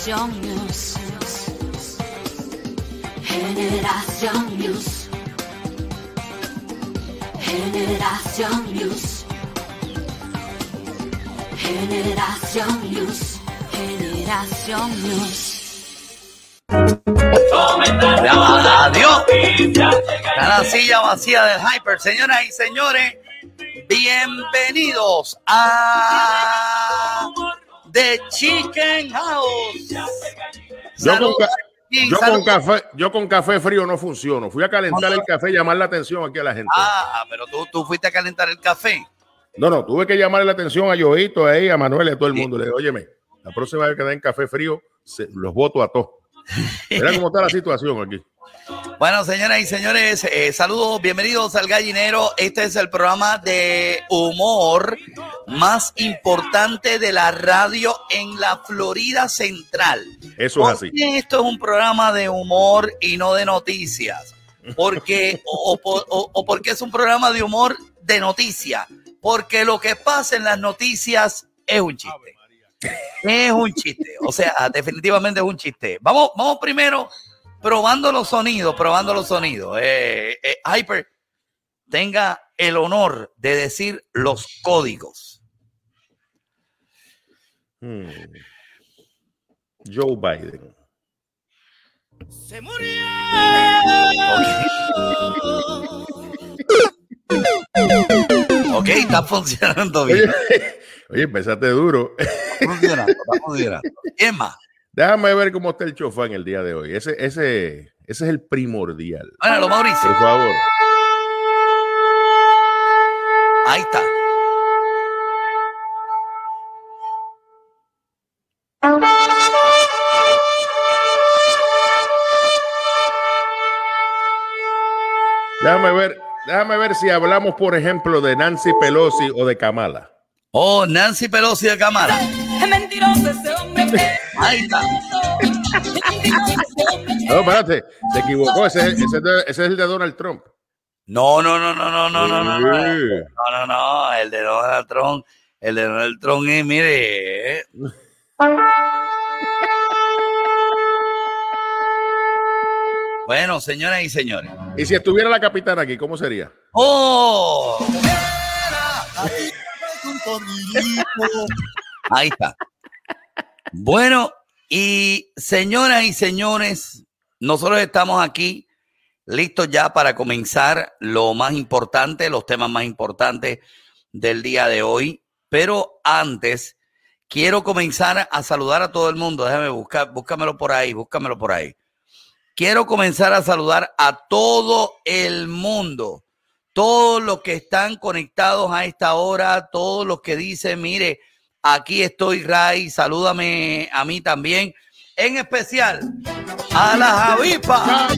Generación News. Generación News. Generación News. Generación News. Generación News. Adiós. Está la silla vacía del Hyper. Señoras y señores, bienvenidos a The Chicken House. Yo con café frío no funciono. Fui a calentar el café y llamar la atención aquí a la gente. Pero tú fuiste a calentar el café. No, tuve que llamarle la atención a Yoito, ahí, a Manuel y a todo el mundo. Le dije, óyeme, la próxima vez que den café frío, los voto a todos. Mira cómo está la situación aquí. Bueno, señoras y señores, saludos, bienvenidos al Gallinero. Este es el programa de humor más importante de la radio en la Florida Central. Eso es así. Esto es un programa de humor y no de noticias. Porque, o porque es un programa de humor de noticias. Porque lo que pasa en las noticias es un chiste. Es un chiste, o sea, definitivamente es un chiste. Vamos primero probando los sonidos. Hyper, tenga el honor de decir los códigos. Joe Biden. Se murió. Ok, está funcionando bien. Oye, empezaste duro. Está funcionando. ¿Quién más? Déjame ver cómo está el chofán en el día de hoy. Ese es el primordial. Bueno, Mauricio. Por favor. Ahí está. Déjame ver si hablamos, por ejemplo, de Nancy Pelosi o de Kamala. Oh, Nancy Pelosi de Kamala. Es mentiroso ese hombre. Ahí está. No, espérate, se equivocó. Ese es el de Donald Trump. No. Sí. No, el de Donald Trump. El de Donald Trump es, mire. Bueno, señoras y señores. Y si estuviera la capitana aquí, ¿cómo sería? ¡Oh! Ahí está. Bueno, y señoras y señores, nosotros estamos aquí listos ya para comenzar lo más importante, los temas más importantes del día de hoy. Pero antes, quiero comenzar a saludar a todo el mundo. Déjame búscamelo por ahí. Quiero comenzar a saludar a todo el mundo. Todos los que están conectados a esta hora, todos los que dicen, mire, aquí estoy, Ray, salúdame a mí también. En especial a las avispas.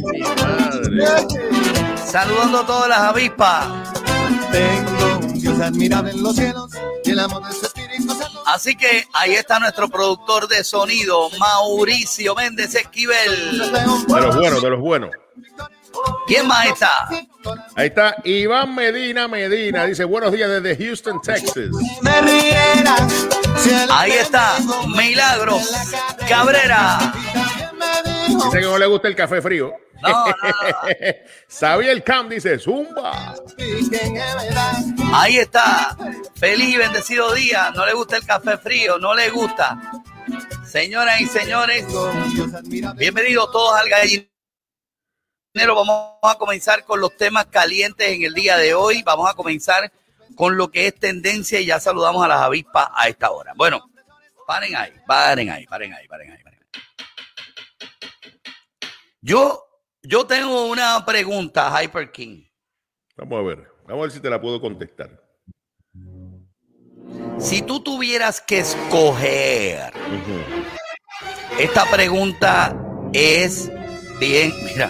Saludando a todas las avispas. Tengo un Dios admirable en los cielos y el amor de su Espíritu Santo. Así que ahí está nuestro productor de sonido, Mauricio Méndez Esquivel. De los buenos. ¿Quién más está? Ahí está Iván Medina. Dice, buenos días desde Houston, Texas. Ahí está Milagros Cabrera. Dice que no le gusta el café frío. No. Xavier Camp dice, zumba. Ahí está. Feliz y bendecido día. No le gusta el café frío, no le gusta. Señoras y señores, bienvenidos todos al Gallinero. Vamos a comenzar con los temas calientes en el día de hoy. Vamos a comenzar con lo que es tendencia y ya saludamos a las avispas a esta hora. Bueno, paren ahí. Yo tengo una pregunta, Hyper King. Vamos a ver si te la puedo contestar. Si tú tuvieras que escoger, esta pregunta es bien, mira.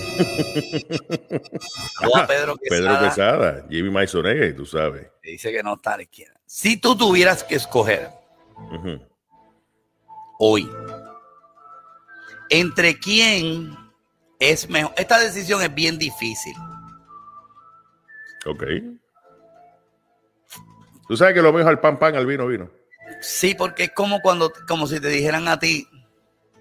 Pedro Quesada, Jimmy Maisonega, tú sabes. Dice que no está a la izquierda. Si tú tuvieras que escoger hoy, ¿entre quién es mejor? Esta decisión es bien difícil. Ok. Tú sabes que lo mejor al pan, al vino. Sí, porque es como si te dijeran a ti,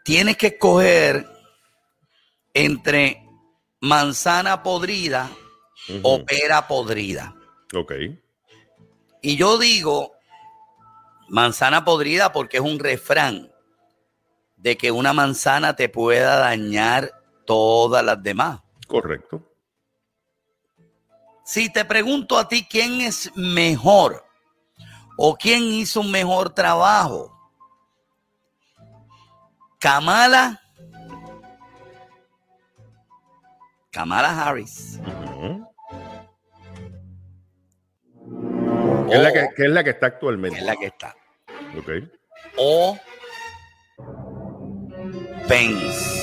tienes que escoger entre manzana podrida o pera podrida. Ok. Y yo digo manzana podrida porque es un refrán de que una manzana te pueda dañar todas las demás. Correcto. Si te pregunto a ti quién es mejor o quién hizo un mejor trabajo, Kamala Harris. ¿Qué es la que está actualmente? Es la que está. Ok. O Pence.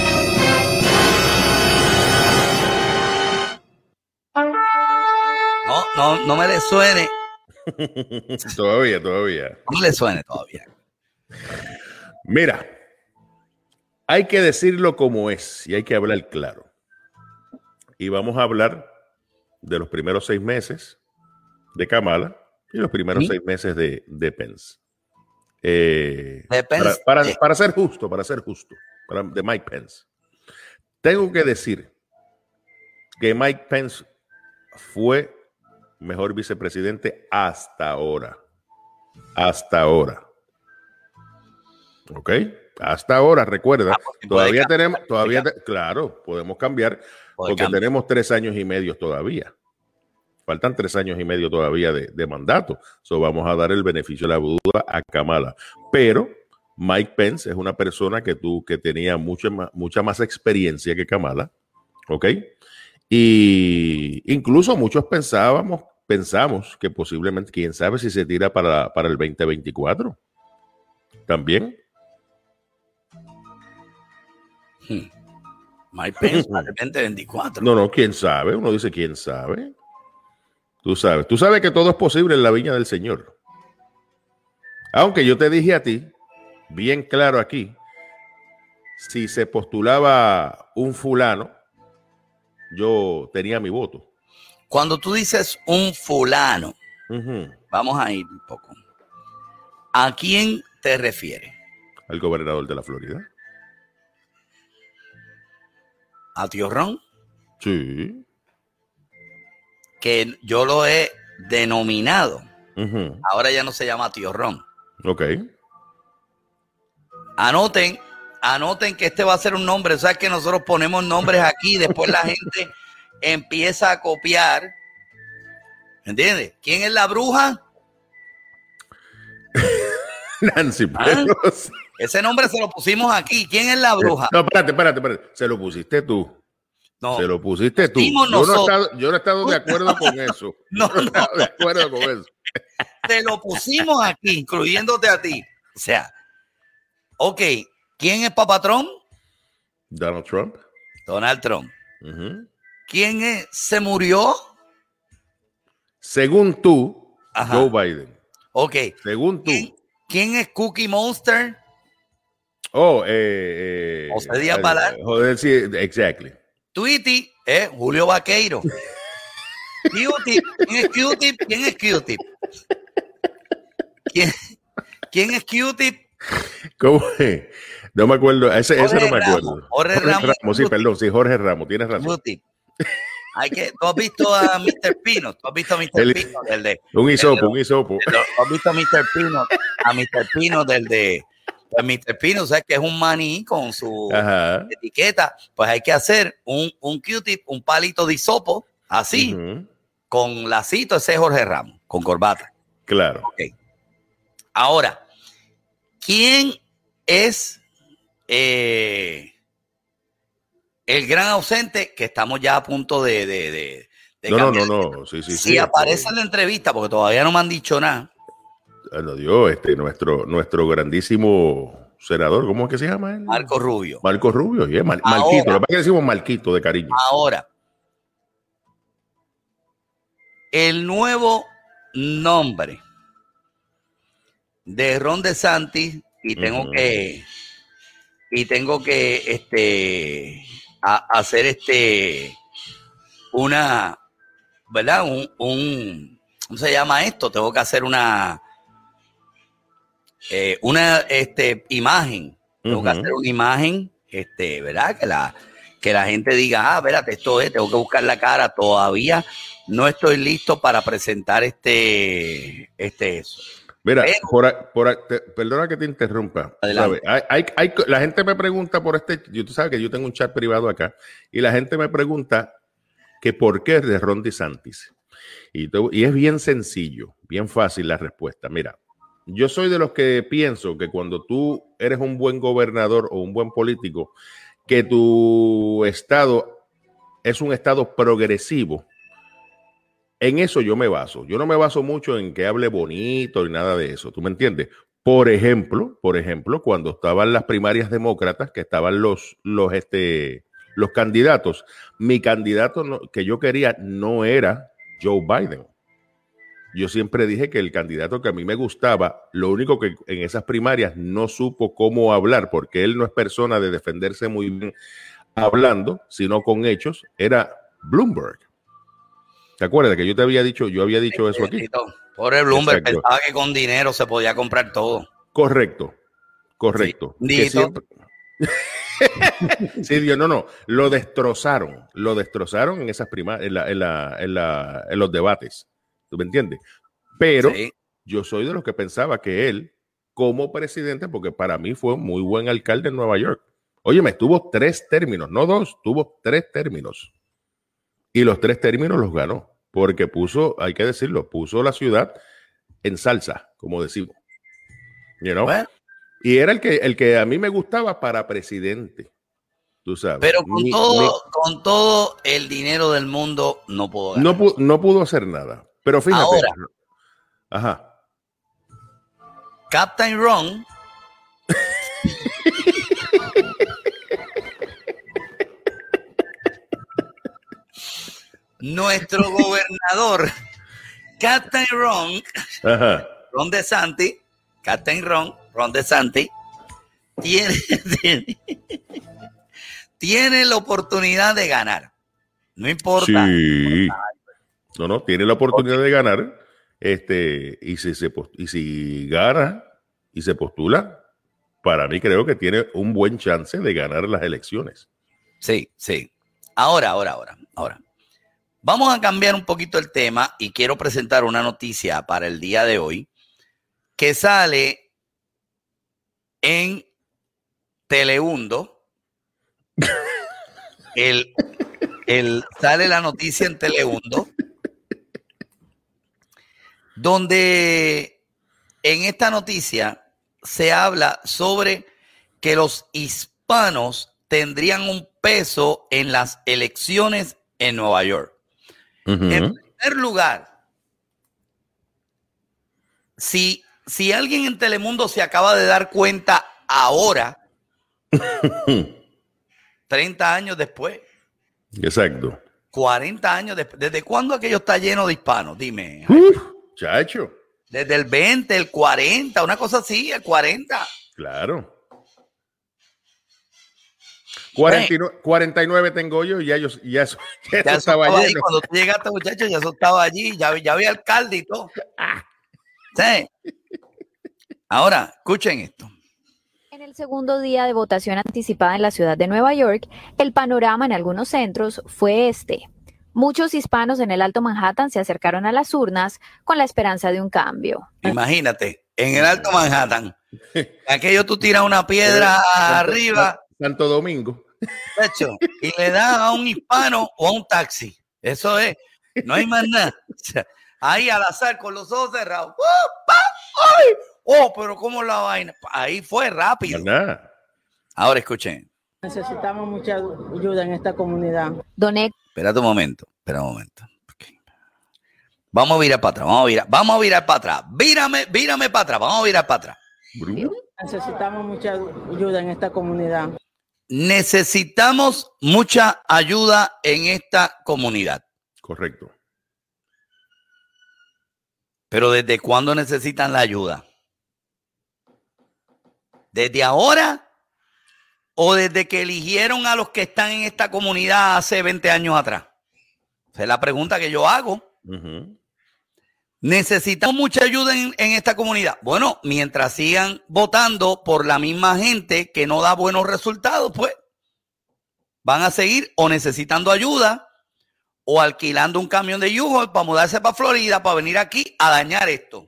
No me le suene. Todavía. No me le suene todavía. Mira, hay que decirlo como es y hay que hablar claro. Y vamos a hablar de los primeros 6 meses de Kamala y los primeros 6 meses de Pence. Para ser justo, de Mike Pence. Tengo que decir que Mike Pence fue mejor vicepresidente hasta ahora. ¿Ok? Hasta ahora, recuerda, claro, podemos cambiar porque tenemos 3 años y medio todavía. Faltan 3 años y medio todavía de mandato. So vamos a dar el beneficio de la duda a Kamala. Pero Mike Pence es una persona que tenía mucha más experiencia que Kamala. ¿Ok? Y incluso muchos pensamos que posiblemente, quién sabe si se tira para el 2024. También. Mike Pence para el 2024. No, quién sabe. Uno dice quién sabe. Tú sabes que todo es posible en la viña del Señor. Aunque yo te dije a ti, bien claro aquí, si se postulaba un fulano, yo tenía mi voto. Cuando tú dices un fulano, vamos a ir un poco. ¿A quién te refieres? Al gobernador de la Florida. ¿A Tío Ron? Sí. Que yo lo he denominado. Ahora ya no se llama Tío Ron. Ok. Anoten que este va a ser un nombre. O sea, que nosotros ponemos nombres aquí y después la gente empieza a copiar. ¿Entiendes? ¿Quién es la bruja? Nancy Pelosi. Ese nombre se lo pusimos aquí. ¿Quién es la bruja? No, espérate. Se lo pusiste tú. No. Se lo pusiste tú. Yo no he estado de acuerdo con eso. No he estado de acuerdo con eso. Te lo pusimos aquí, incluyéndote a ti. O sea, ok, ¿quién es Papatrón? Donald Trump. Donald Trump. ¿Quién se murió? Según tú, Joe Biden. Ok. Según tú. ¿Quién es Cookie Monster? José Díaz Balart. Joder, sí, exactly. Tweety, Julio Vaqueiro. Q-Tip, ¿quién es Q-Tip? ¿Quién es Q-Tip? ¿Cómo es? No me acuerdo, ese no me acuerdo. Jorge Ramos, sí, perdón, sí, Jorge Ramos, tienes razón. Q-Tip. ¿Tú has visto a Mr. Pino? ¿Tú has visto a Mr. Pino? Un hisopo. ¿Tú has visto a Mr. Pino? A Mr. Pino Pues Mr. Pino, ¿sabes? Que es un maní con su etiqueta. Pues hay que hacer un Q-tip, un palito de hisopo, así, con lacito, ese es Jorge Ramos, con corbata. Claro. Okay. Ahora, ¿quién es el gran ausente? Que estamos ya a punto de No. Sí. Si aparece en la entrevista, porque todavía no me han dicho nada. Lo dio nuestro grandísimo senador, ¿cómo es que se llama él? Marco Rubio. Marquito, lo que pasa es que decimos Marquito de cariño. Ahora, el nuevo nombre de Ron DeSantis, y tengo que hacer una, ¿verdad? ¿Cómo se llama esto? Tengo que hacer una imagen Tengo que hacer una imagen, ¿verdad? Que la gente diga, espérate, esto es, tengo que buscar la cara. Todavía no estoy listo para presentar eso. Mira, perdona que te interrumpa. ¿Sabes? La gente me pregunta por tú sabes que yo tengo un chat privado acá, y la gente me pregunta que por qué es de Ron DeSantis. Y es bien sencillo, bien fácil la respuesta. Mira, yo soy de los que pienso que cuando tú eres un buen gobernador o un buen político, que tu estado es un estado progresivo, en eso yo me baso. Yo no me baso mucho en que hable bonito y nada de eso. ¿Tú me entiendes? Por ejemplo, cuando estaban las primarias demócratas, que estaban los candidatos, mi candidato que yo quería no era Joe Biden. Yo siempre dije que el candidato que a mí me gustaba, lo único que en esas primarias no supo cómo hablar, porque él no es persona de defenderse muy bien hablando, sino con hechos, era Bloomberg. ¿Te acuerdas que yo había dicho eso aquí? Pobre Bloomberg, pensaba que con dinero se podía comprar todo. Correcto. Sí, sí, Dios, no. Lo destrozaron en esas primarias, en los debates. ¿Tú me entiendes? Pero yo soy de los que pensaba que él, como presidente, porque para mí fue un muy buen alcalde en Nueva York. Óyeme, tuvo 3 términos, no 2, tuvo 3 términos. Y los 3 términos los ganó, porque hay que decirlo, puso la ciudad en salsa, como decimos. You know? Bueno. Y era el que a mí me gustaba para presidente. Tú sabes. Pero con todo el dinero del mundo no pudo ganar. No pudo hacer nada. Pero fíjate. Ahora, ajá. Captain Ron nuestro gobernador Captain Ron, ajá. Ron DeSantis, Captain Ron DeSantis tiene la oportunidad de ganar. No importa. Sí. No, tiene la oportunidad de ganar. Y si gana y se postula, para mí creo que tiene un buen chance de ganar las elecciones. Sí. Ahora. Vamos a cambiar un poquito el tema y quiero presentar una noticia para el día de hoy que sale en Telemundo. Sale la noticia en Telemundo, donde en esta noticia se habla sobre que los hispanos tendrían un peso en las elecciones en Nueva York. Uh-huh. En primer lugar, si alguien en Telemundo se acaba de dar cuenta ahora, 30 años después. Exacto. 40 años después. ¿Desde cuándo aquello está lleno de hispanos? Dime. Chacho. Desde el 20, el 40, una cosa así, el 40. Claro. 49 tengo yo y ya eso estaba allí. lleno. Cuando tú llegaste, muchachos, ya eso estaba allí, ya había alcalde y todo. Sí. Ahora, escuchen esto. En el segundo día de votación anticipada en la ciudad de Nueva York, el panorama en algunos centros fue este. Muchos hispanos en el Alto Manhattan se acercaron a las urnas con la esperanza de un cambio. Imagínate, en el Alto Manhattan, aquello tú tiras una piedra arriba. Santo Domingo. De hecho, y le das a un hispano o a un taxi. Eso es, no hay más nada. O sea, ahí al azar con los ojos cerrados. ¡Ay! Oh, pero ¿cómo la vaina? Ahí fue rápido. Nada. Ahora escuchen. Necesitamos mucha ayuda en esta comunidad. Espera un momento. Okay. Vamos a virar para atrás, vamos a virar para atrás. Vírame para atrás, vamos a virar para atrás. Necesitamos mucha ayuda en esta comunidad. Necesitamos mucha ayuda en esta comunidad. Correcto. Pero ¿desde cuándo necesitan la ayuda? ¿Desde ahora o desde que eligieron a los que están en esta comunidad hace 20 años atrás? Esa es la pregunta que yo hago. Uh-huh. Necesitamos mucha ayuda en esta comunidad. Bueno, mientras sigan votando por la misma gente que no da buenos resultados, pues van a seguir o necesitando ayuda o alquilando un camión de U-Haul para mudarse para Florida, para venir aquí a dañar esto.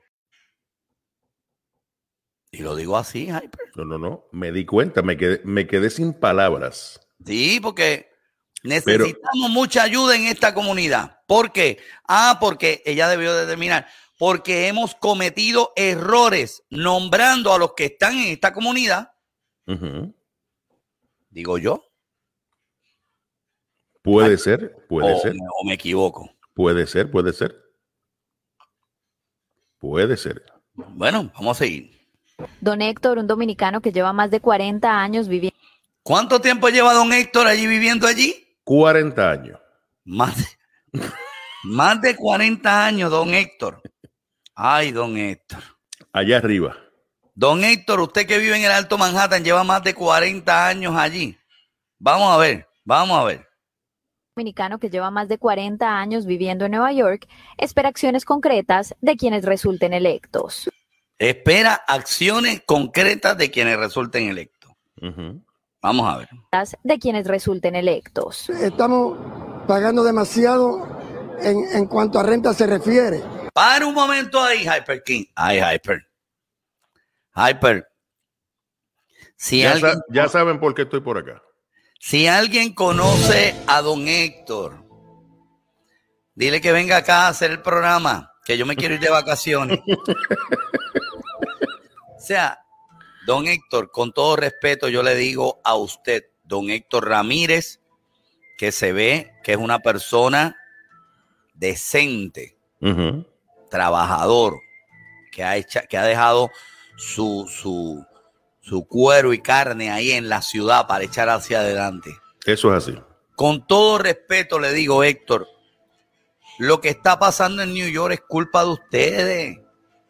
Y lo digo así, Hyper. No. Me di cuenta, me quedé sin palabras. Sí, porque necesitamos mucha ayuda en esta comunidad. ¿Por qué? Porque ella debió determinar. Porque hemos cometido errores nombrando a los que están en esta comunidad. Uh-huh. Digo yo. Puede ser. O me equivoco. Puede ser. Bueno, vamos a seguir. Don Héctor, un dominicano que lleva más de 40 años viviendo. ¿Cuánto tiempo lleva don Héctor allí viviendo allí? 40 años. Más de 40 años, don Héctor. Ay, don Héctor. Allá arriba. Don Héctor, usted que vive en el Alto Manhattan, lleva más de 40 años allí. Vamos a ver. Dominicano que lleva más de 40 años viviendo en Nueva York espera acciones concretas de quienes resulten electos. Espera acciones concretas de quienes resulten electos. Uh-huh. Vamos a ver. De quienes resulten electos. Estamos pagando demasiado en cuanto a renta se refiere. Para un momento ahí, Hyper King. Ay, Hyper. Si ya saben por qué estoy por acá. Si alguien conoce a don Héctor, dile que venga acá a hacer el programa, que yo me quiero ir de vacaciones. O sea, don Héctor, con todo respeto, yo le digo a usted, don Héctor Ramírez, que se ve que es una persona decente, uh-huh, trabajador, que ha dejado su cuero y carne ahí en la ciudad para echar hacia adelante. Eso es así. Con todo respeto le digo, Héctor, lo que está pasando en New York es culpa de ustedes.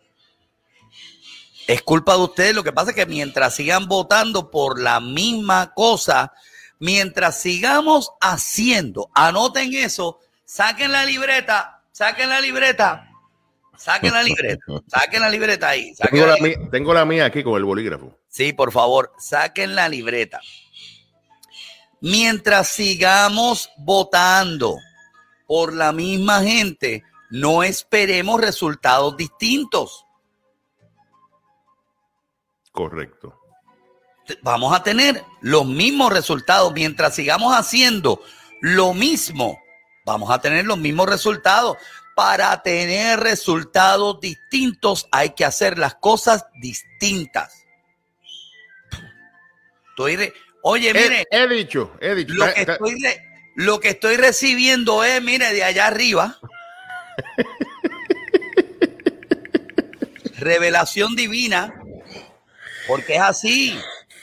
Es culpa de ustedes. Lo que pasa es que mientras sigan votando por la misma cosa, mientras sigamos haciendo, anoten eso, saquen la libreta ahí. Tengo la mía aquí con el bolígrafo. Sí, por favor, saquen la libreta. Mientras sigamos votando por la misma gente, no esperemos resultados distintos. Correcto. Vamos a tener los mismos resultados. Mientras sigamos haciendo lo mismo, vamos a tener los mismos resultados. Para tener resultados distintos hay que hacer las cosas distintas. Oye, mire. He dicho. Lo que estoy recibiendo es, mire, de allá arriba. Revelación divina. Porque es así.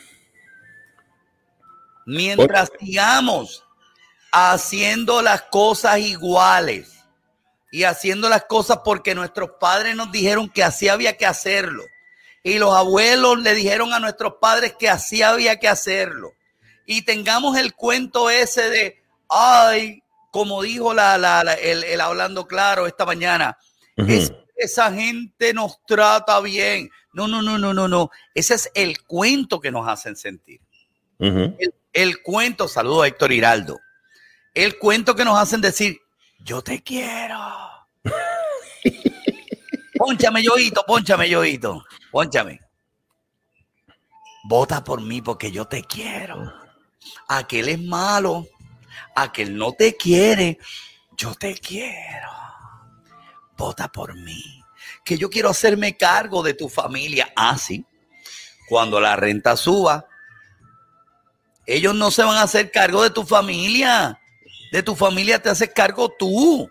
Mientras sigamos haciendo las cosas iguales y haciendo las cosas porque nuestros padres nos dijeron que así había que hacerlo y los abuelos le dijeron a nuestros padres que así había que hacerlo y tengamos el cuento ese de, ay, como dijo el Hablando Claro esta mañana, uh-huh, esa gente nos trata bien. No. Ese es el cuento que nos hacen sentir. Uh-huh. El cuento, saludo a Héctor Hiraldo. El cuento que nos hacen decir, yo te quiero. Pónchame, Yoito. Pónchame. Vota por mí porque yo te quiero. Aquel es malo. Aquel no te quiere. Yo te quiero. Vota por mí. Que yo quiero hacerme cargo de tu familia. Sí. Cuando la renta suba, ellos no se van a hacer cargo de tu familia. De tu familia te haces cargo tú.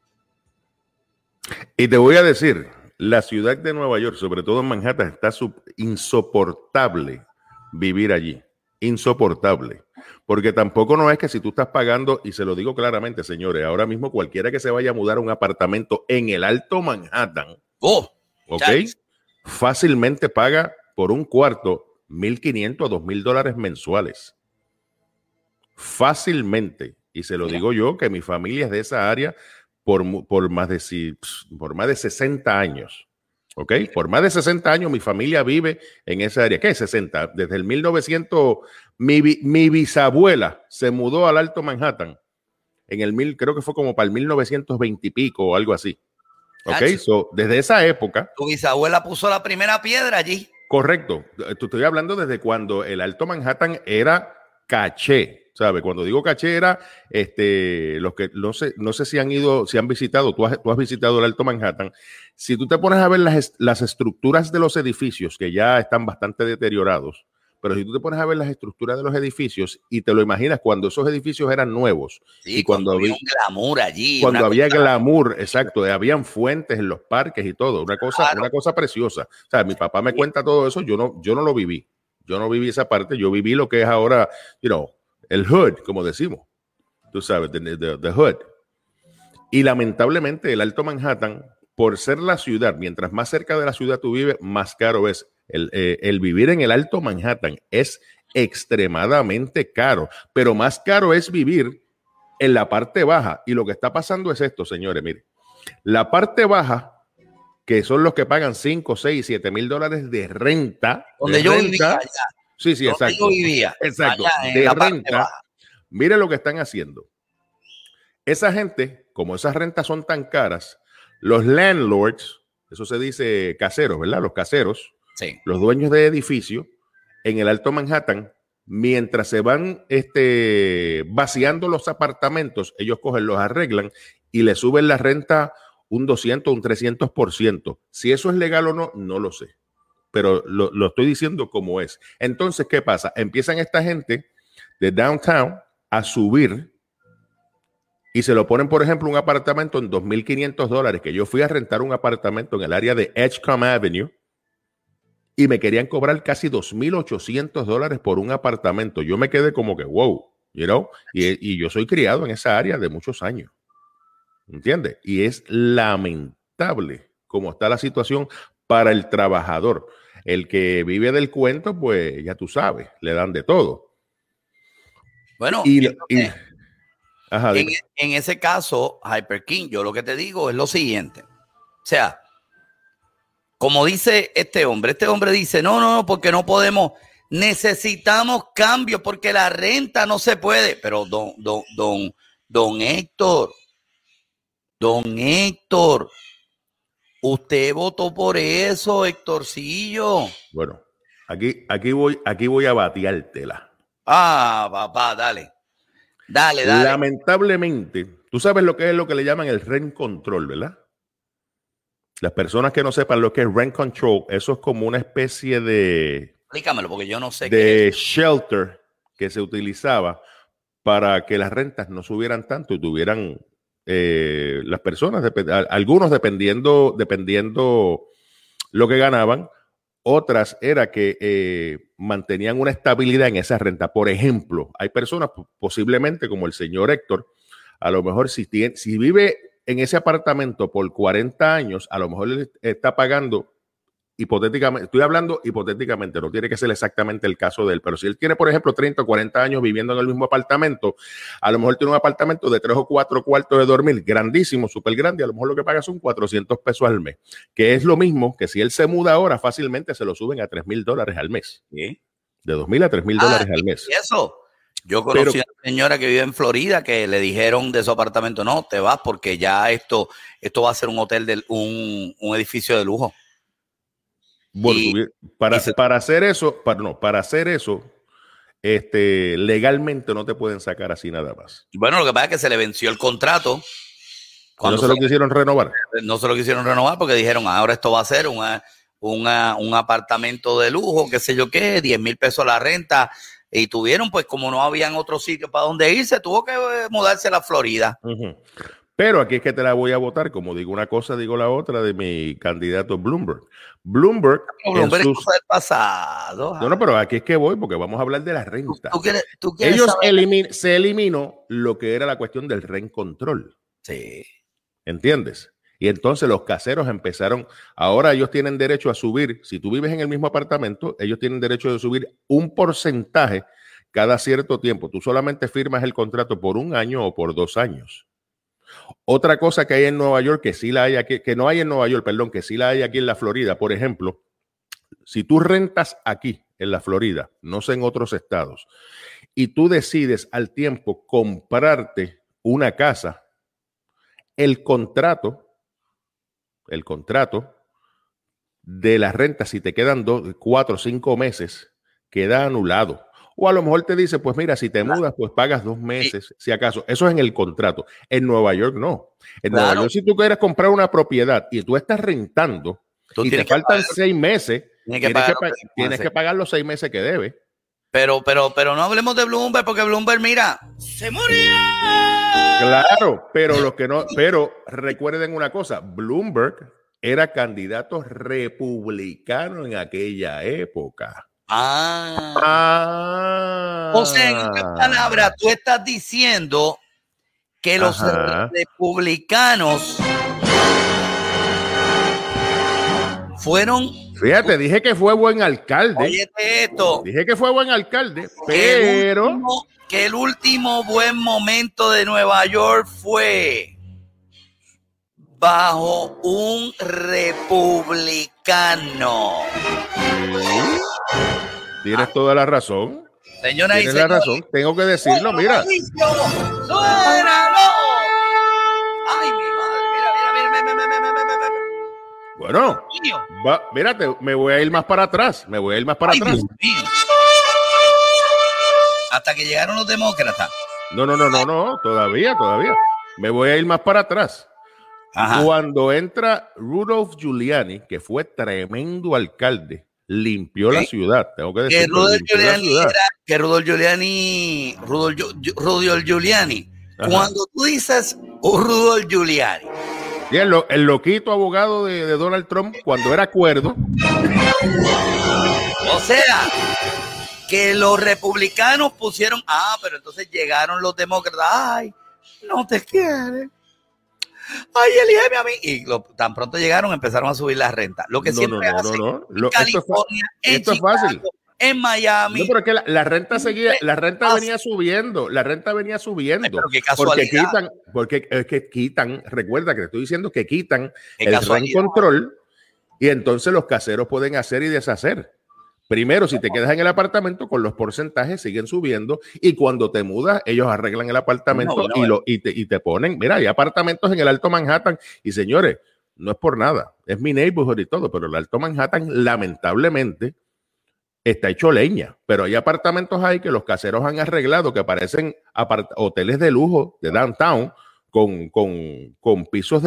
Y te voy a decir, la ciudad de Nueva York, sobre todo en Manhattan, está insoportable vivir allí. Insoportable. Porque tampoco no es que si tú estás pagando, y se lo digo claramente, señores, ahora mismo cualquiera que se vaya a mudar a un apartamento en el Alto Manhattan, ¿ok? Fácilmente paga por un cuarto $1,500 a $2,000 mensuales. Fácilmente. Y se lo digo yo, que mi familia es de esa área, por más de 60 años. ¿Ok? Por más de 60 años mi familia vive en esa área. ¿Qué es 60? Desde el 1900, mi bisabuela se mudó al Alto Manhattan creo que fue como para el 1920 y pico o algo así. ¿Ok? Desde esa época. Tu bisabuela puso la primera piedra allí. Correcto. Estoy hablando desde cuando el Alto Manhattan era caché, ¿sabes? Cuando digo caché era los que no sé si han visitado, tú has visitado el Alto Manhattan. Si tú te pones a ver las estructuras de los edificios que ya están bastante deteriorados, pero si tú te pones a ver las estructuras de los edificios y te lo imaginas cuando esos edificios eran nuevos. Sí, y cuando había un glamour allí. Cuando había glamour, exacto. Habían fuentes en los parques y todo. Una cosa preciosa. O sea, mi papá me cuenta todo eso. Yo no lo viví. Yo no viví esa parte. Yo viví lo que es ahora, el hood, como decimos. Tú sabes, the hood. Y lamentablemente el Alto Manhattan, por ser la ciudad, mientras más cerca de la ciudad tú vives, más caro es. El vivir en el Alto Manhattan es extremadamente caro, pero más caro es vivir en la parte baja. Y lo que está pasando es esto, señores, miren, la parte baja, que son los que pagan 5, 6, 7 mil dólares de renta. Donde yo vivía allá. Sí, exacto. Yo vivía. Exacto. Allá, de renta. Mire lo que están haciendo. Esa gente, como esas rentas son tan caras, los landlords, eso se dice caseros, ¿verdad? Los caseros. Sí. Los dueños de edificios en el Alto Manhattan, mientras se van vaciando los apartamentos, ellos cogen, los arreglan y le suben la renta un 200, un 300%. Si eso es legal o no, no lo sé. Pero lo estoy diciendo como es. Entonces, ¿qué pasa? Empiezan esta gente de downtown a subir y se lo ponen, por ejemplo, un apartamento en $2,500, que yo fui a rentar un apartamento en el área de Edgecombe Avenue y me querían cobrar casi $2,800 por un apartamento. Yo me quedé como que, wow, y yo soy criado en esa área de muchos años. ¿Entiendes? Y es lamentable cómo está la situación para el trabajador. El que vive del cuento, pues ya tú sabes, le dan de todo. Bueno, en ese caso, Hyper King, yo lo que te digo es lo siguiente. O sea, como dice este hombre dice, no, porque no podemos, necesitamos cambios porque la renta no se puede. Pero don Héctor, usted votó por eso, Héctorcillo. Bueno, aquí voy a bateártela. Papá, dale. Lamentablemente, tú sabes lo que le llaman el rent control, ¿verdad? Las personas que no sepan lo que es rent control, eso es como una especie de... Explícamelo, porque yo no sé qué es. Shelter que se utilizaba para que las rentas no subieran tanto y tuvieran las personas, algunos dependiendo lo que ganaban, otras era que mantenían una estabilidad en esa renta. Por ejemplo, hay personas, posiblemente como el señor Héctor, a lo mejor si vive en ese apartamento por 40 años, a lo mejor él está pagando hipotéticamente, estoy hablando hipotéticamente, no tiene que ser exactamente el caso de él, pero si él tiene, por ejemplo, 30 o 40 años viviendo en el mismo apartamento, a lo mejor tiene un apartamento de 3 o 4 cuartos de dormir, grandísimo, súper grande, a lo mejor lo que paga son $400 al mes, que es lo mismo que si él se muda ahora, fácilmente se lo suben a $3,000 al mes. ¿Sí? De $2,000 a $3,000 al mes. ¿Y eso? Yo conocí a una señora que vive en Florida que le dijeron de su apartamento, no, te vas porque ya esto va a ser un hotel, un edificio de lujo. Bueno, para hacer eso, legalmente no te pueden sacar así nada más. Bueno, lo que pasa es que se le venció el contrato. No se lo quisieron renovar. No se lo quisieron renovar porque dijeron, ahora esto va a ser un apartamento de lujo, qué sé yo qué, $10,000 la renta. Y tuvieron, pues como no habían otro sitio para donde irse, tuvo que mudarse a la Florida. Uh-huh. Pero aquí es que te la voy a votar, como digo una cosa, digo la otra, de mi candidato Bloomberg. Bloomberg es cosa del pasado. No, pero aquí es que voy, porque vamos a hablar de la renta. ¿Tú quieres Ellos saber? Se eliminó lo que era la cuestión del rent control. Sí. ¿Entiendes? Y entonces los caseros empezaron, ahora ellos tienen derecho a subir, si tú vives en el mismo apartamento, ellos tienen derecho de subir un porcentaje cada cierto tiempo. Tú solamente firmas el contrato por 1 año o por 2 años. Otra cosa que hay en Nueva York, que sí la hay aquí, que no hay en Nueva York, perdón, que sí la hay aquí en la Florida, por ejemplo, si tú rentas aquí en la Florida, no sé en otros estados, y tú decides al tiempo comprarte una casa, el contrato de la renta, si te quedan 4 o 5 meses, queda anulado. O a lo mejor te dice, pues mira, si te mudas, pues pagas 2 meses, si acaso. Eso es en el contrato. En Nueva York no. En Nueva York, si tú quieres comprar una propiedad y tú estás rentando y te faltan 6 meses, tienes que pagar los 6 meses que debes. Pero no hablemos de Bloomberg, porque Bloomberg, mira, se murió. Claro, pero recuerden una cosa, Bloomberg era candidato republicano en aquella época. O sea, en otras palabras, tú estás diciendo que los republicanos fueron... Fíjate, dije que fue buen alcalde. Óyete esto. Dije que fue buen alcalde, pero... Que el último buen momento de Nueva York fue bajo un republicano. Sí. Tienes toda la razón. Señora, tienes la razón. Tengo que decirlo, mira. ¡Suénalo! ¡Ay, mi madre! Mira. Bueno, mírate, me voy a ir más para atrás. Dios mío. Hasta que llegaron los demócratas. No, todavía. Me voy a ir más para atrás. Ajá. Cuando entra Rudolph Giuliani, que fue tremendo alcalde, limpió la ciudad. Tengo que decir que Rudolph Giuliani. Cuando tú dices Rudolph Giuliani. Y el loquito abogado de Donald Trump, cuando era cuerdo. O sea, que los republicanos pusieron, pero entonces llegaron los demócratas, ay, no te quieren, ay, elígeme a mí, y tan pronto llegaron, empezaron a subir la renta, lo que siempre hacen en California, esto es fácil. En Miami. No, pero es que la renta seguía, la renta venía subiendo. Pero qué casualidad. Porque quitan, recuerda que te estoy diciendo que quitan el rent control y entonces los caseros pueden hacer y deshacer. Primero, si te quedas en el apartamento, con los porcentajes siguen subiendo y cuando te mudas, ellos arreglan el apartamento y te ponen, mira, hay apartamentos en el Alto Manhattan y señores, no es por nada, es mi neighborhood y todo, pero el Alto Manhattan lamentablemente está hecho leña, pero hay apartamentos ahí que los caseros han arreglado que parecen hoteles de lujo de downtown con pisos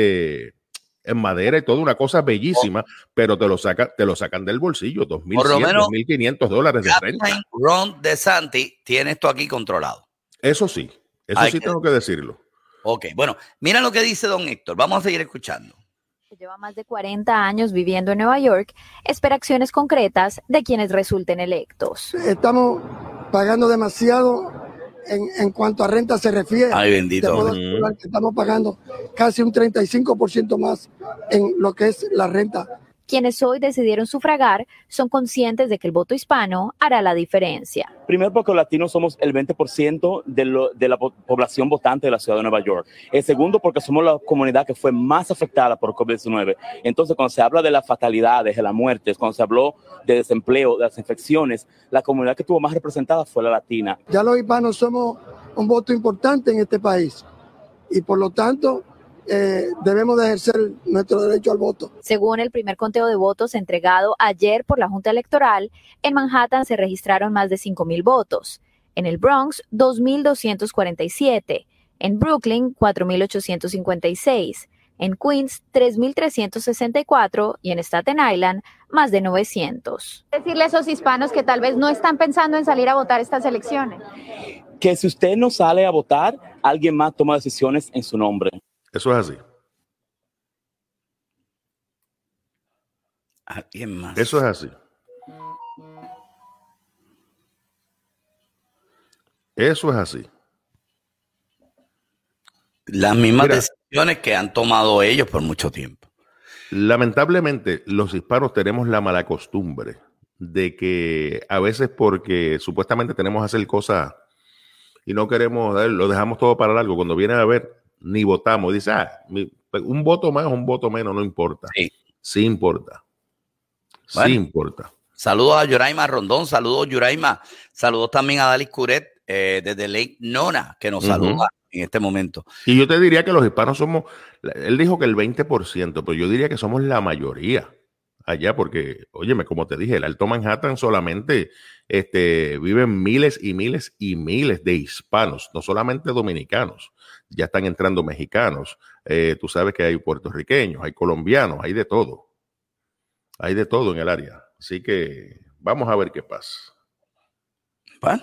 en madera y todo, una cosa bellísima, pero te lo sacan del bolsillo, $2,100, $2,500 de renta. Ron DeSantis tiene esto aquí controlado. Eso sí tengo que decirlo. Ok, bueno, mira lo que dice don Héctor, vamos a seguir escuchando. Lleva más de 40 años viviendo en Nueva York, espera acciones concretas de quienes resulten electos. Estamos pagando demasiado en cuanto a renta se refiere. Ay, bendito. Te puedo asegurar que estamos pagando casi un 35% más en lo que es la renta. Quienes hoy decidieron sufragar son conscientes de que el voto hispano hará la diferencia. Primero porque los latinos somos el 20% de la población votante de la ciudad de Nueva York. El segundo porque somos la comunidad que fue más afectada por COVID-19. Entonces cuando se habla de las fatalidades, de las muertes, cuando se habló de desempleo, de las infecciones, la comunidad que estuvo más representada fue la latina. Ya los hispanos somos un voto importante en este país y por lo tanto debemos de ejercer nuestro derecho al voto. Según el primer conteo de votos entregado ayer por la Junta Electoral, en Manhattan se registraron más de 5,000 votos, en el Bronx 2,247, en Brooklyn 4,856, en Queens 3,364 y en Staten Island más de 900. Decirle a esos hispanos que tal vez no están pensando en salir a votar estas elecciones. Que si usted no sale a votar, alguien más toma decisiones en su nombre. Eso es así. ¿Alguien más? Eso es así. Eso es así. Las mismas decisiones que han tomado ellos por mucho tiempo. Lamentablemente, los hispanos tenemos la mala costumbre de que a veces porque supuestamente tenemos que hacer cosas y no queremos, lo dejamos todo para largo. Cuando viene a ver, ni votamos. Dice, un voto más o un voto menos no importa. Sí importa. Bueno, sí importa. Saludos a Yuraima Rondón, saludos Yuraima, saludos también a Dalis Curet desde Lake Nona, que nos saluda en este momento. Y yo te diría que los hispanos somos, él dijo que el 20%, pero yo diría que somos la mayoría allá, porque, óyeme, como te dije, el Alto Manhattan solamente viven miles y miles y miles de hispanos, no solamente dominicanos, ya están entrando mexicanos, tú sabes que hay puertorriqueños, hay colombianos, hay de todo en el área, así que vamos a ver qué pasa. Bueno.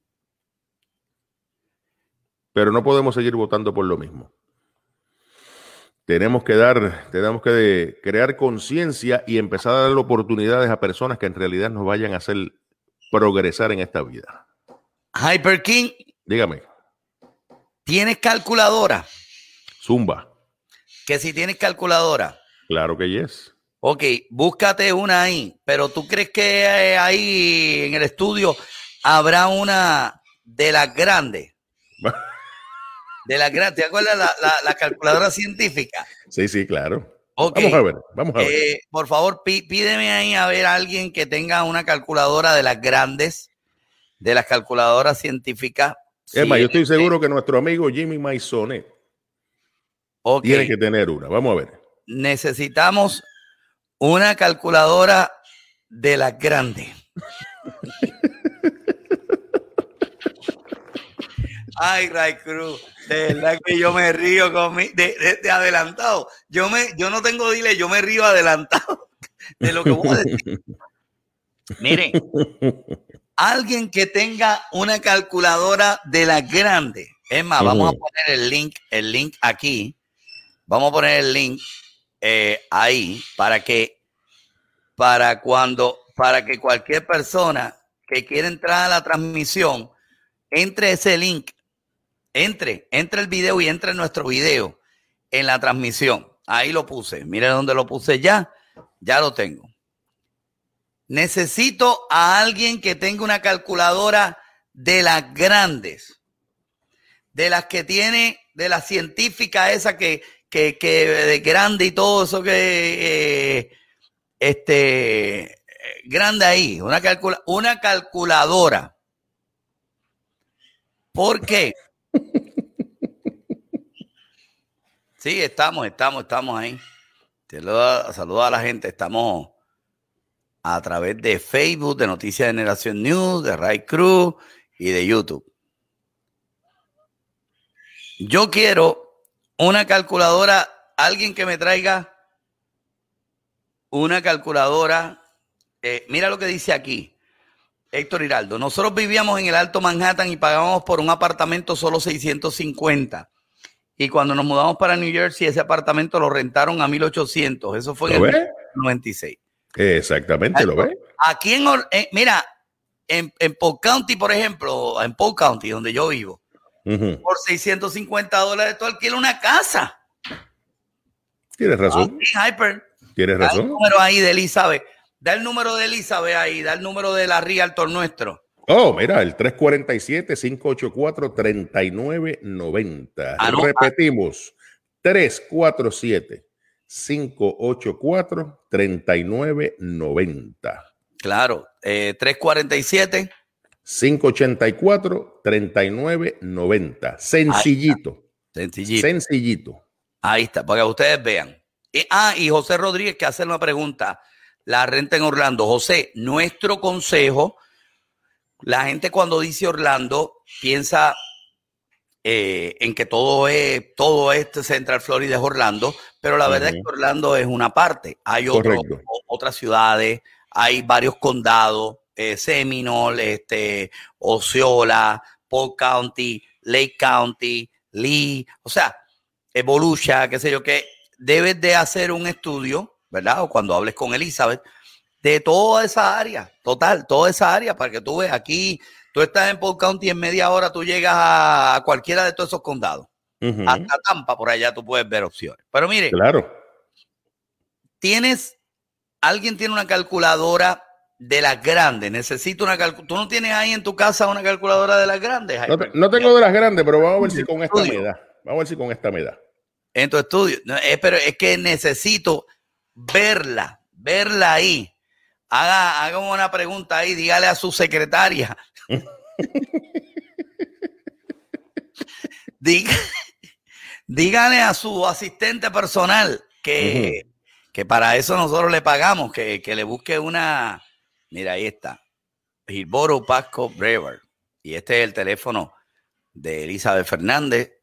Pero no podemos seguir votando por lo mismo. Tenemos que crear conciencia y empezar a dar oportunidades a personas que en realidad nos vayan a hacer progresar en esta vida. Hyper King. Dígame. ¿Tienes calculadora? Zumba. Que si tienes calculadora. Claro que yes. Ok, búscate una ahí. Pero ¿tú crees que ahí en el estudio habrá una de las grandes? De las grandes, ¿te acuerdas la calculadora científica? Sí, claro. Okay. Vamos a ver. Por favor, pídeme ahí a ver a alguien que tenga una calculadora de las grandes, de las calculadoras científicas. Emma, yo estoy seguro que nuestro amigo Jimmy Maisonet tiene que tener una. Vamos a ver. Necesitamos una calculadora de las grandes. Ay, Ray Cruz, de verdad que yo me río de adelantado. Yo no tengo delay, yo me río adelantado de lo que voy a decir. Miren, alguien que tenga una calculadora de las grandes. Es más, vamos a poner el link aquí. Vamos a poner el link ahí para que cualquier persona que quiera entrar a la transmisión entre ese link. Entre el video y entre nuestro video en la transmisión. Ahí lo puse. Miren dónde lo puse ya. Ya lo tengo. Necesito a alguien que tenga una calculadora de las grandes. De las que tiene, de la científica esa que de grande y todo eso que grande ahí. Una calculadora. ¿Por qué? Sí, estamos ahí. Saludos a la gente. Estamos a través de Facebook, de Noticias de Generación News, de Ray Cruz y de YouTube. Yo quiero una calculadora, alguien que me traiga una calculadora. Mira lo que dice aquí, Héctor Hiraldo. Nosotros vivíamos en el Alto Manhattan y pagábamos por un apartamento solo $650. Y cuando nos mudamos para New Jersey, ese apartamento lo rentaron a $1,800. Eso fue en el 96. Exactamente, ¿lo ves? Aquí mira, en Polk County, por ejemplo, en Polk County, donde yo vivo, por $650 tú alquilas una casa. Tienes razón. Hyper. Tienes razón. Da el número ahí de Elizabeth. Da el número de Elizabeth ahí. Da el número de la Realtor nuestro. Oh, mira, el 347-584-3990. Repetimos, 347-584-3990. Claro, 347. 584-3990. Sencillito. Sencillito. Ahí está, para que ustedes vean. Y José Rodríguez que hace una pregunta. La renta en Orlando. José, nuestro consejo... La gente cuando dice Orlando piensa en que todo Central Florida es Orlando, pero la verdad es que Orlando es una parte. Hay otras ciudades, hay varios condados, Seminole, Osceola, Polk County, Lake County, Lee, o sea, Volusia, qué sé yo, que debes de hacer un estudio, ¿verdad? O cuando hables con Elizabeth, de toda esa área, toda esa área, para que tú veas, aquí tú estás en Polk County y en media hora tú llegas a cualquiera de todos esos condados. Hasta Tampa, por allá tú puedes ver opciones. Pero mire, claro. ¿Alguien tiene una calculadora de las grandes? Necesito una calculadora. ¿Tú no tienes ahí en tu casa una calculadora de las grandes? No tengo de las grandes, pero vamos a ver si con esta me da. Vamos a ver si con esta me da. En tu estudio. No, pero es que necesito verla ahí. Haga una pregunta ahí, dígale a su secretaria. Dígale a su asistente personal que para eso nosotros le pagamos, que le busque una. Mira, ahí está. Gilboro Pasco Brewer. Y este es el teléfono de Elizabeth Fernández,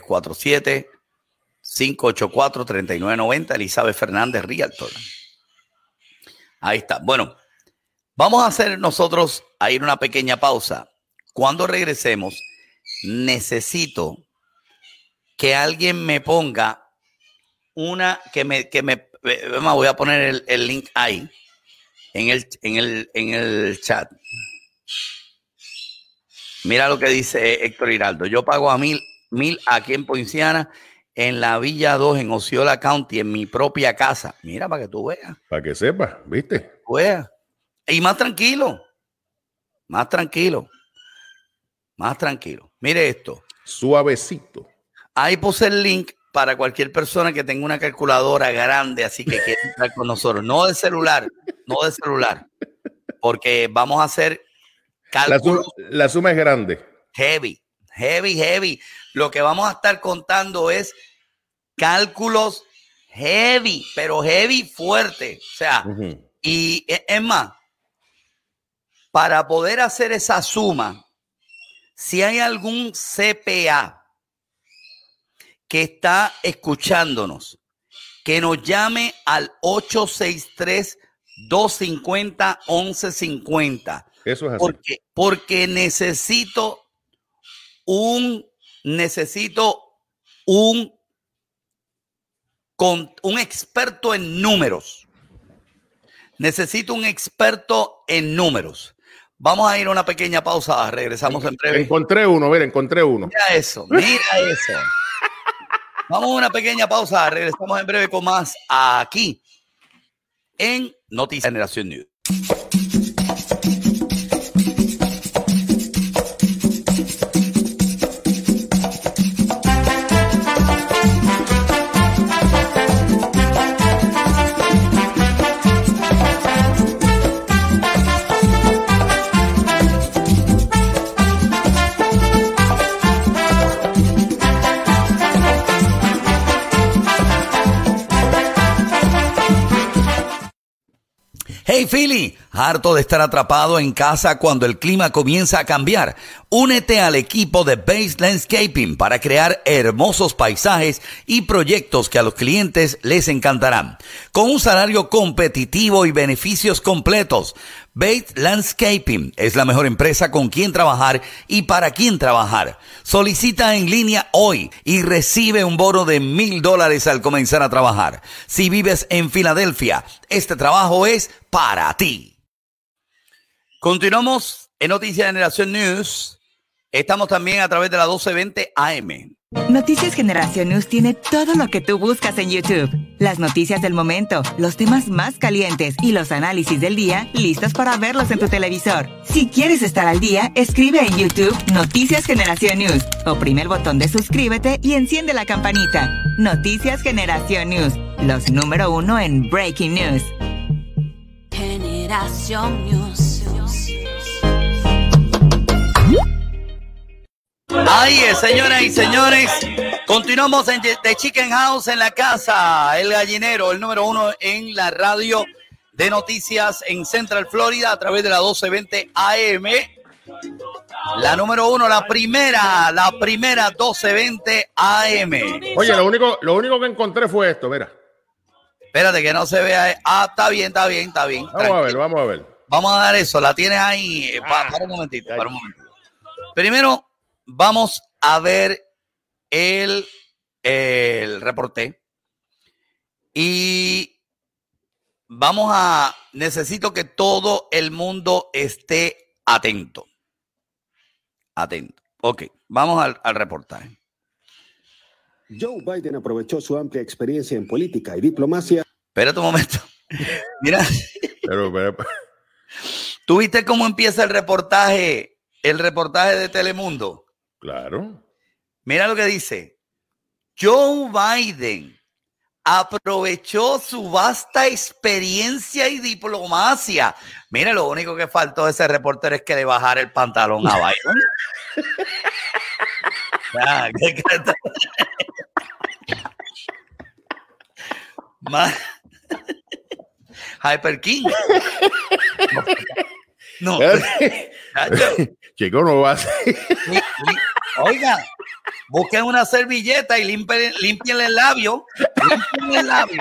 347-584-3990, Elizabeth Fernández Realtor. Ahí está. Bueno, vamos a hacer nosotros a ir una pequeña pausa. Cuando regresemos, necesito que alguien me ponga una, voy a poner el link ahí, en el chat. Mira lo que dice Héctor Hiraldo. Yo pago a $1,000 aquí en Poinciana, en la Villa 2, en Osceola County, en mi propia casa. Mira, para que tú veas. Para que sepas, ¿viste? Veas. Y más tranquilo. Más tranquilo. Mire esto. Suavecito. Ahí puse el link para cualquier persona que tenga una calculadora grande, así que quiera entrar con nosotros. No de celular. Porque vamos a hacer cálculos. La suma es grande. Heavy. Lo que vamos a estar contando es cálculos heavy, pero heavy fuerte. O sea, y es más, para poder hacer esa suma, si hay algún CPA que está escuchándonos, que nos llame al 863-250-1150. Eso es así. Porque necesito un experto en números. Vamos a ir a una pequeña pausa. Regresamos en breve. Encontré uno. Mira eso. Vamos a una pequeña pausa. Regresamos en breve con más aquí en Noticias Generación News. Hey Philly, ¿harto de estar atrapado en casa cuando el clima comienza a cambiar? Únete al equipo de Base Landscaping para crear hermosos paisajes y proyectos que a los clientes les encantarán. Con un salario competitivo y beneficios completos, Base Landscaping es la mejor empresa con quien trabajar y para quien trabajar. Solicita en línea hoy y recibe un bono de $1,000 al comenzar a trabajar. Si vives en Filadelfia, este trabajo es para ti. Continuamos en Noticias Generación News. Estamos también a través de la 1220 AM. Noticias Generación News tiene todo lo que tú buscas en YouTube. Las noticias del momento, los temas más calientes y los análisis del día listos para verlos en tu televisor. Si quieres estar al día, escribe en YouTube Noticias Generación News. Oprime el botón de suscríbete y enciende la campanita. Noticias Generación News, los número 1 en Breaking News. Generación News. Ahí es, señoras y señores. Continuamos en The Chicken House en la casa, el gallinero, el número 1 en la radio de noticias en Central Florida a través de la 1220 AM. La número 1, la primera 1220 AM. Oye, lo único que encontré fue esto, mira. Espérate que no se vea. Ah, está bien. Vamos a ver. Vamos a dar eso. La tienes ahí. Para un momentito. Primero, vamos a ver el reporte. Y necesito que todo el mundo esté atento. Ok, vamos al reportaje. Joe Biden aprovechó su amplia experiencia en política y diplomacia. Espérate un momento. Mira. Pero. ¿Tú viste cómo empieza el reportaje de Telemundo? Claro. Mira lo que dice. Joe Biden aprovechó su vasta experiencia y diplomacia. Mira, lo único que faltó a ese reportero es que le bajara el pantalón a Biden. Hyper King. No. Chico, no va a ser. Oiga, busquen una servilleta y límpienle el labio. Límpienle el labio.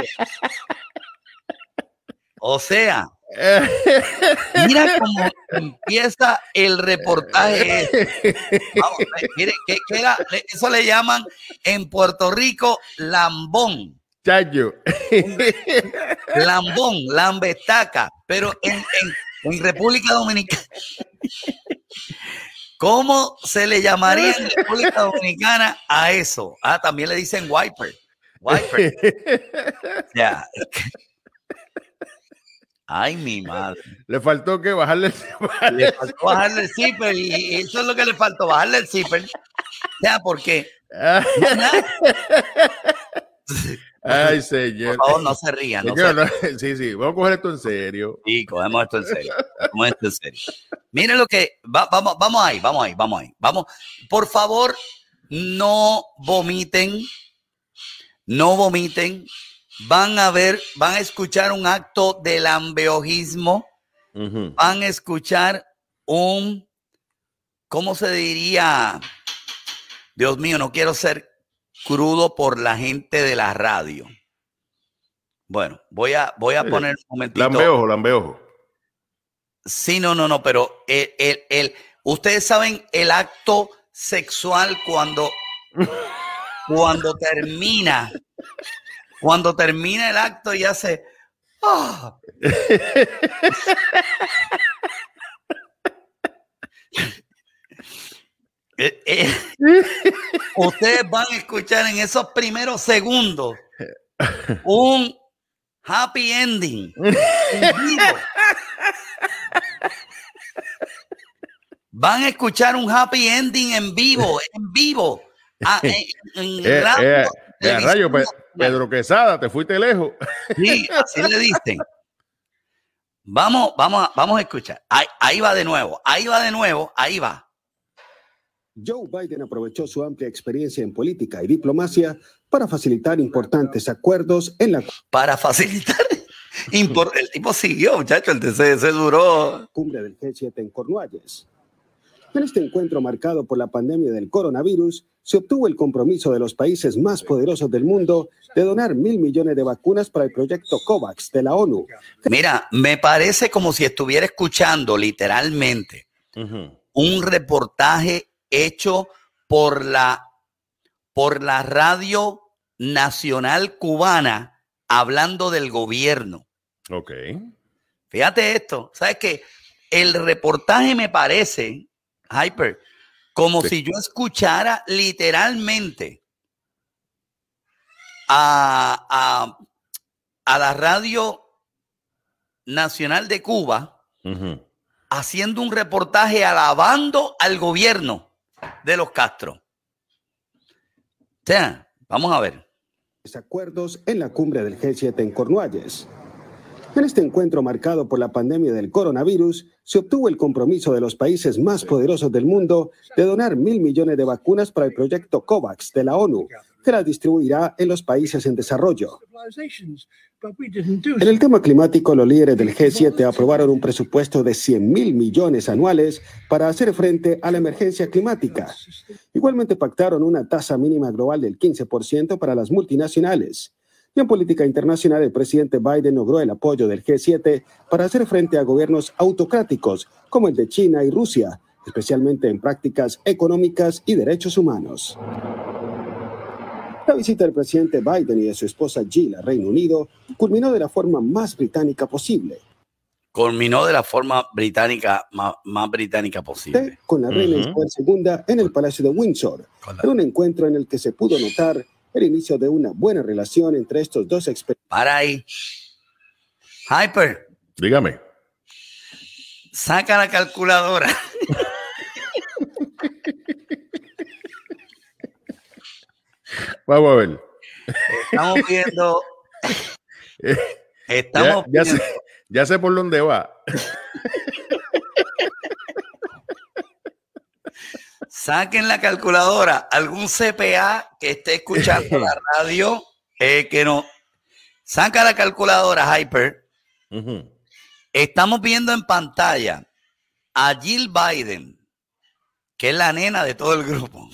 O sea, mira cómo empieza el reportaje. Vamos, mire, eso le llaman en Puerto Rico lambón. Chayo. Lambón, lambestaca, pero en República Dominicana. ¿Cómo se le llamaría en República Dominicana a eso? Ah, también le dicen wiper. Wiper. Ya. Ay, mi madre. Le faltó que bajarle el zipper y eso es lo que le faltó, bajarle el zipper. Ya, porque ay, señor. Por favor, no se rían. Sí, vamos a coger esto en serio. Sí, cogemos esto en serio. Miren lo que vamos ahí. Vamos, por favor, no vomiten. Van a escuchar un acto de lambeojismo. Van a escuchar ¿cómo se diría? Dios mío, no quiero ser crudo por la gente de la radio. Bueno, voy a poner un momentito. Lambeojo. Sí, no, pero ustedes saben el acto sexual cuando termina el acto y hace ustedes van a escuchar en esos primeros segundos un happy ending en vivo. Van a escuchar un happy ending en vivo. Rayo, Pedro Quesada, te fuiste lejos. Sí, así le dicen. Vamos a escuchar. Ahí va de nuevo. Joe Biden aprovechó su amplia experiencia en política y diplomacia para facilitar importantes acuerdos en la... Para facilitar. El tipo siguió, muchacho, se duró. Cumbre del G7 en Cornualles. En este encuentro marcado por la pandemia del coronavirus, se obtuvo el compromiso de los países más poderosos del mundo de donar 1.000 millones de vacunas para el proyecto COVAX de la ONU. Mira, me parece como si estuviera escuchando literalmente un reportaje hecho por la Radio Nacional Cubana hablando del gobierno. Ok. Fíjate esto, ¿sabes qué? El reportaje me parece, Hyper, como si yo escuchara literalmente a la Radio Nacional de Cuba haciendo un reportaje alabando al gobierno de los Castro. O sea, vamos a ver. Acuerdos en la cumbre del G7 en Cornualles. En este encuentro marcado por la pandemia del coronavirus, se obtuvo el compromiso de los países más poderosos del mundo de donar 1.000 millones de vacunas para el proyecto COVAX de la ONU, que las distribuirá en los países en desarrollo. En el tema climático, los líderes del G7 aprobaron un presupuesto de 100.000 millones anuales para hacer frente a la emergencia climática. Igualmente pactaron una tasa mínima global del 15% para las multinacionales. Y en política internacional, el presidente Biden logró el apoyo del G7 para hacer frente a gobiernos autocráticos como el de China y Rusia, especialmente en prácticas económicas y derechos humanos. La visita del presidente Biden y de su esposa Jill al Reino Unido culminó de la forma más británica posible. Más británica posible. Con la reina Isabel II en el Palacio de Windsor, en un encuentro en el que se pudo notar el inicio de una buena relación entre estos dos expertos. Para ahí. Hyper. Dígame. Saca la calculadora. Vamos a ver. Estamos viendo. Ya sé por dónde va. Saquen la calculadora. Algún CPA que esté escuchando la radio, que no. Saca la calculadora, Hyper. Estamos viendo en pantalla a Jill Biden, que es la nena de todo el grupo.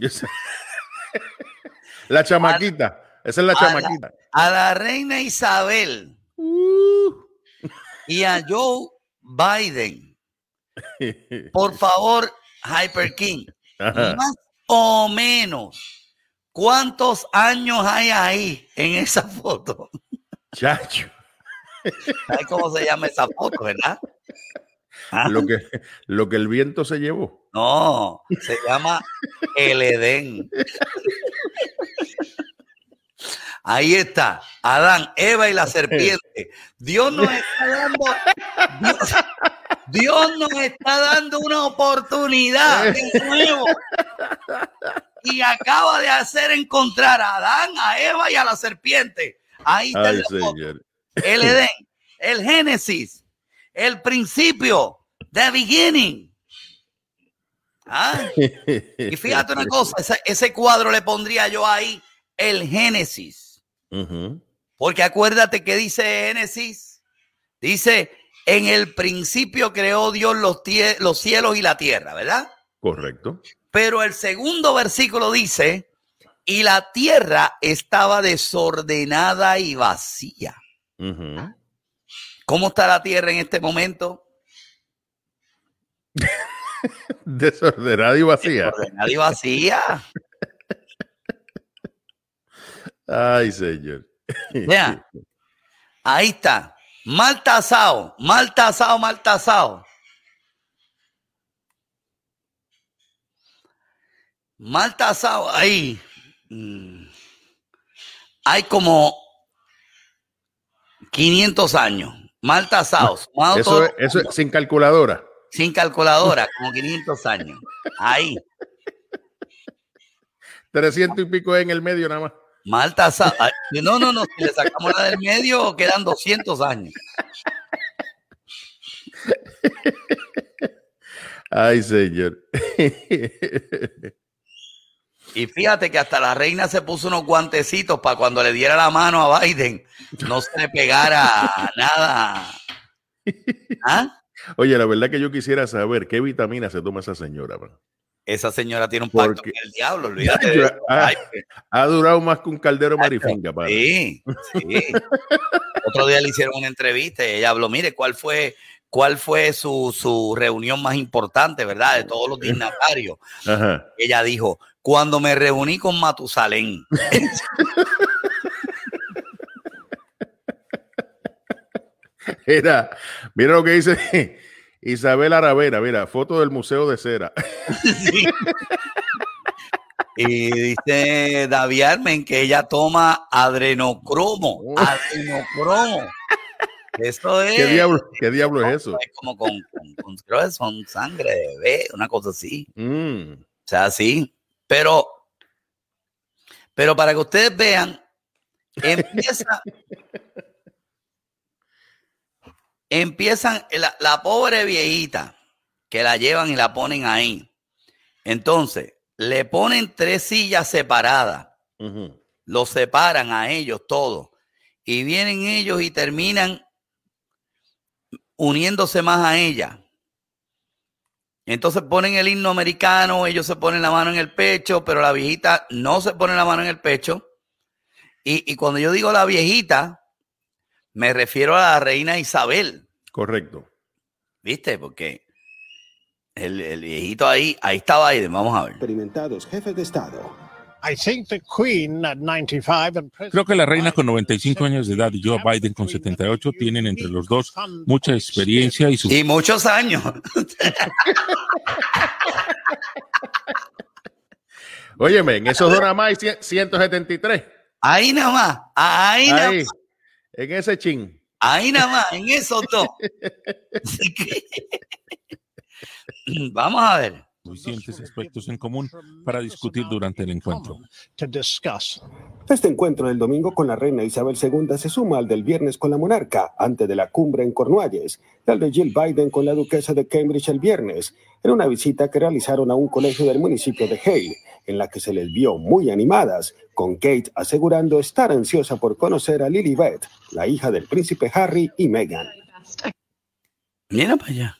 La chamaquita. Esa es la chamaquita. A la reina Isabel y a Joe Biden. Por favor, Hyper King, más o menos, ¿cuántos años hay ahí en esa foto? Chacho. ¿Sabes cómo se llama esa foto, verdad? Lo que el viento se llevó. No, se llama el Edén. Ahí está, Adán, Eva y la serpiente. Dios nos está dando una oportunidad de nuevo. Y acaba de hacer encontrar a Adán, a Eva y a la serpiente. Ahí está el Edén, el Génesis, el principio, the beginning. Y fíjate una cosa, ese cuadro le pondría yo ahí el Génesis. Porque acuérdate que dice Génesis, dice, en el principio creó Dios los cielos y la tierra, ¿verdad? Correcto. Pero el segundo versículo dice, y la tierra estaba desordenada y vacía. ¿Cómo está la tierra en este momento? Desordenada y vacía. Desordenada y vacía. Ay, señor. Vean, ahí está. Mal tasado. Mal tasado, ahí. Hay como 500 años. Mal tasados. Eso es sin calculadora. Sin calculadora, como 500 años. Ahí. 300 y pico en el medio nada más. Mal tasado. No. Si le sacamos la del medio, quedan 200 años. Ay, señor. Y fíjate que hasta la reina se puso unos guantecitos para cuando le diera la mano a Biden no se le pegara nada. Oye, la verdad que yo quisiera saber qué vitamina se toma esa señora, man. Esa señora tiene un pacto con el diablo, olvídate de eso. Ha durado más que un caldero marifinca, padre. Sí. Otro día le hicieron una entrevista y ella habló, mire, ¿cuál fue su reunión más importante, verdad? De todos los dignatarios. Ella dijo, cuando me reuní con Matusalén. Mira lo que dice Isabel Aravena, mira, foto del Museo de Cera. Sí. Y dice David Armen que ella toma adrenocromo. Eso es. ¿Qué diablo es eso? Es como creo que son sangre de bebé, una cosa así. O sea, sí. Pero para que ustedes vean, empiezan la pobre viejita que la llevan y la ponen ahí. Entonces, le ponen 3 sillas separadas. Los separan a ellos todos. Y vienen ellos y terminan uniéndose más a ella. Entonces ponen el himno americano, ellos se ponen la mano en el pecho, pero la viejita no se pone la mano en el pecho. Y cuando yo digo la viejita, me refiero a la reina Isabel. Correcto. ¿Viste? Porque el viejito ahí está Biden, vamos a ver. Experimentados jefes de Estado. Creo que la reina con 95 años de edad y Joe Biden con 78 tienen entre los dos mucha experiencia y muchos años. Óyeme, en esos dos nada más hay 173. Ahí nada más. Ahí nada más. En ese chin. Ahí nada más, en esos dos. Vamos a ver. suficientes aspectos en común para discutir durante el encuentro. Este encuentro del domingo con la reina Isabel II se suma al del viernes con la monarca, antes de la cumbre en Cornualles, y al de Jill Biden con la duquesa de Cambridge el viernes, en una visita que realizaron a un colegio del municipio de Hale, en la que se les vio muy animadas, con Kate asegurando estar ansiosa por conocer a Lilibet, la hija del príncipe Harry y Meghan. Mira para allá.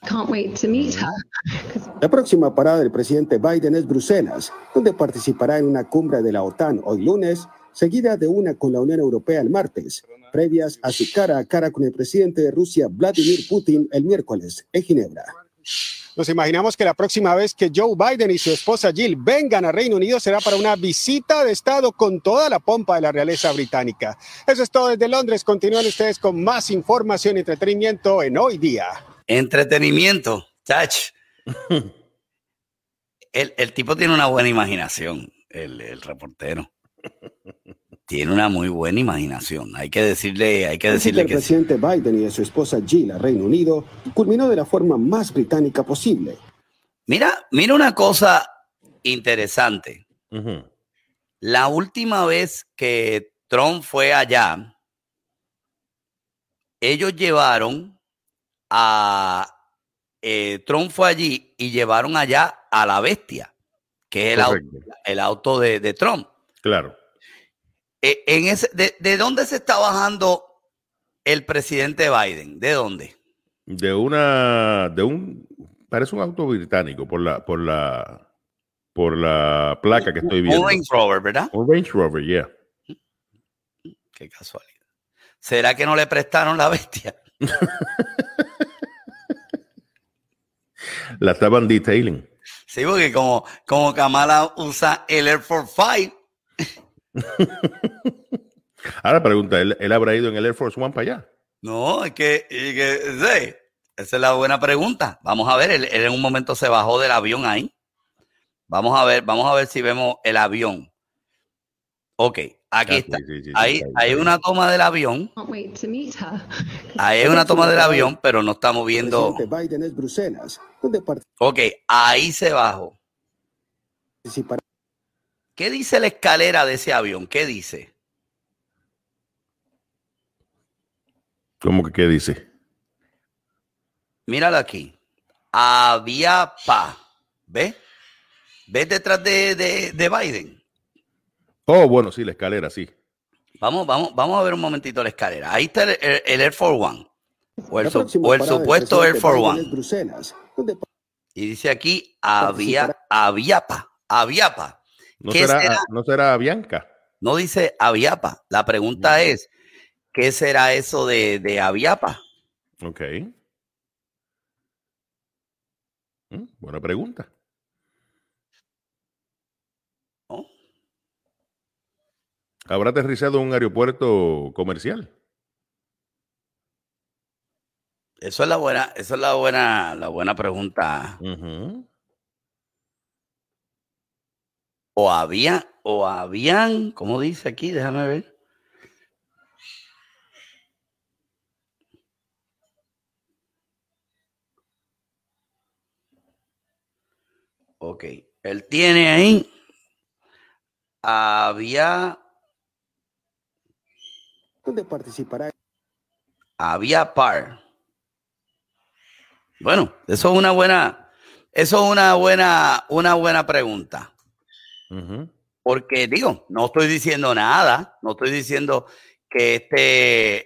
La próxima parada del presidente Biden es Bruselas, donde participará en una cumbre de la OTAN hoy lunes, seguida de una con la Unión Europea el martes, previas a su cara a cara con el presidente de Rusia, Vladimir Putin, el miércoles en Ginebra. Nos imaginamos que la próxima vez que Joe Biden y su esposa Jill vengan a Reino Unido será para una visita de Estado con toda la pompa de la realeza británica. Eso es todo desde Londres. Continúen ustedes con más información y entretenimiento en Hoy Día. Entretenimiento, chach. El tipo tiene una buena imaginación, el reportero. Tiene una muy buena imaginación. Hay que decirle El que presidente Biden y de su esposa Jill a Reino Unido culminó de la forma más británica posible. Mira una cosa interesante. La última vez que Trump fue allá, ellos llevaron Trump fue allí y llevaron allá a la bestia, que es el auto de Trump. Claro. ¿De dónde se está bajando el presidente Biden? ¿De dónde? Parece un auto británico por la placa que estoy viendo. Un Range Rover, ¿verdad? Un Range Rover, yeah. Qué casualidad. ¿Será que no le prestaron la bestia? La estaban detailing. Sí, porque como Kamala usa el Air Force 5. Ahora pregunta, ¿él habrá ido en el Air Force One para allá? No, sí, esa es la buena pregunta. Vamos a ver, él en un momento se bajó del avión ahí. Vamos a ver si vemos el avión. Ok, aquí está. Sí, hay una toma del avión. Ahí hay una toma del avión, pero no estamos viendo. El presidente Biden es Bruselas. Ok, ahí se bajó. ¿Qué dice la escalera de ese avión? ¿Qué dice? ¿Cómo que qué dice? Míralo aquí. Aviapa. ¿Ves? ¿Ves detrás de Biden? Oh, bueno, sí, la escalera, sí. Vamos a ver un momentito la escalera. Ahí está el Air Force One. O el supuesto Air Force One. Y dice aquí Aviapa. Aviapa. ¿No será Bianca? No dice Aviapa. La pregunta es, ¿qué será eso de Aviapa? Ok. Buena pregunta. ¿Habrá aterrizado en un aeropuerto comercial? Esa es la buena pregunta. O habían, ¿cómo dice aquí? Déjame ver. Ok, él tiene ahí, ¿Dónde participará? Había par. Bueno, eso es una buena pregunta. Porque digo, no estoy diciendo nada, no estoy diciendo que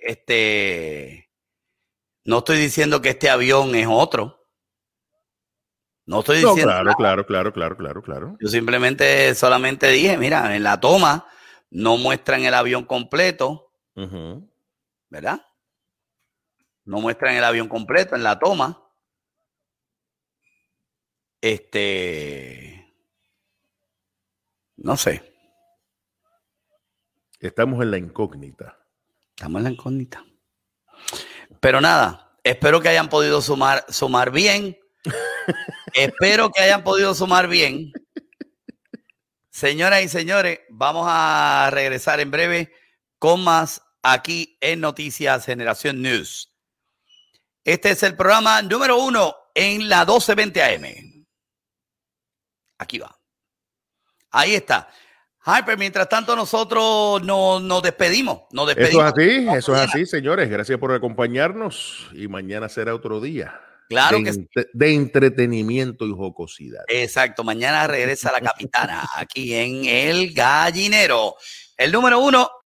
no estoy diciendo que este avión es otro. No estoy diciendo claro. Yo solamente dije, mira, en la toma no muestran el avión completo, ¿verdad? No muestran el avión completo en la toma. No sé. Estamos en la incógnita. Pero nada, espero que hayan podido sumar bien. Espero que hayan podido sumar bien. Señoras y señores, vamos a regresar en breve con más aquí en Noticias Generación News. Este es el programa número 1 en la 1220 AM. Aquí va. Ahí está. Hyper, mientras tanto nosotros nos despedimos. Eso es así, señores. Gracias por acompañarnos y mañana será otro día. Claro de entretenimiento y jocosidad. Exacto, mañana regresa la capitana aquí en El Gallinero. El número 1.